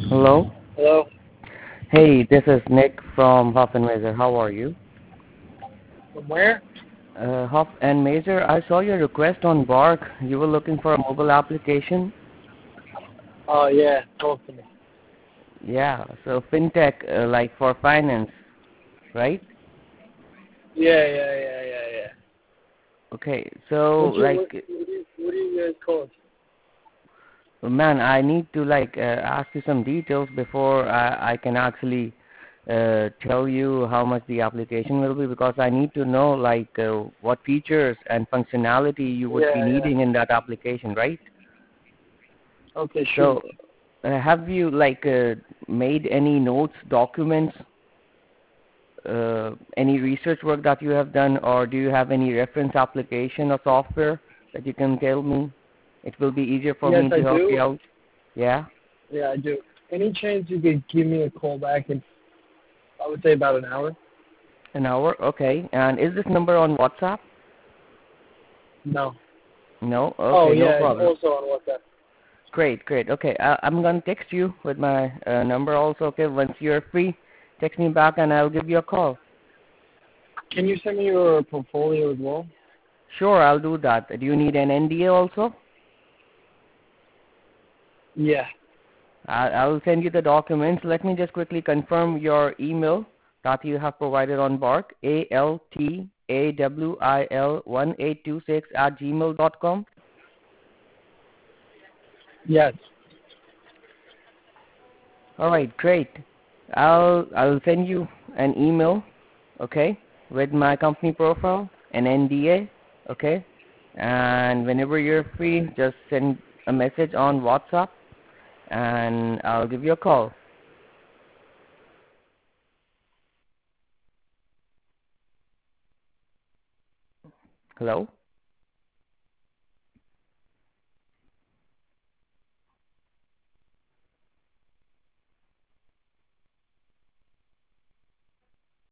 Hello. Hello? Hey, this is Nick from Huff and Mazer. How are you? From where? Huff and Mazer, I saw your request on Bark. You were looking for a mobile application. Oh, yeah. Talk to me. Yeah, so fintech, like for finance, right? Yeah. Okay, so What do you guys call it? man, I need to ask you some details before I can actually tell you how much the application will be, because I need to know what features and functionality you would be Yeah. needing in that application, right? Okay, shoot. So, have you made any notes, documents, any research work that you have done, or do you have any reference application or software that you can tell me? It will be easier for Yes, me I to help do. you out. Yeah, Yeah, I do. Any chance you could give me a call back in, I would say about an hour? an hour. Okay. And is this number on WhatsApp? No. No. Oh, Okay, no yeah, it's problem. also on WhatsApp. Great, great. Okay, I'm gonna text you with my number also. Okay, once you're free, text me back and I'll give you a call. Can you send me your portfolio as well? Sure, I'll do that. Do you need an NDA also? Yeah. I'll send you the documents. Let me just quickly confirm your email that you have provided on Bark, altawil1826 @gmail.com. Yes. All right, great. I'll send you an email, okay, with my company profile, an NDA, okay, and whenever you're free, just send a message on WhatsApp, and I'll give you a call. Hello.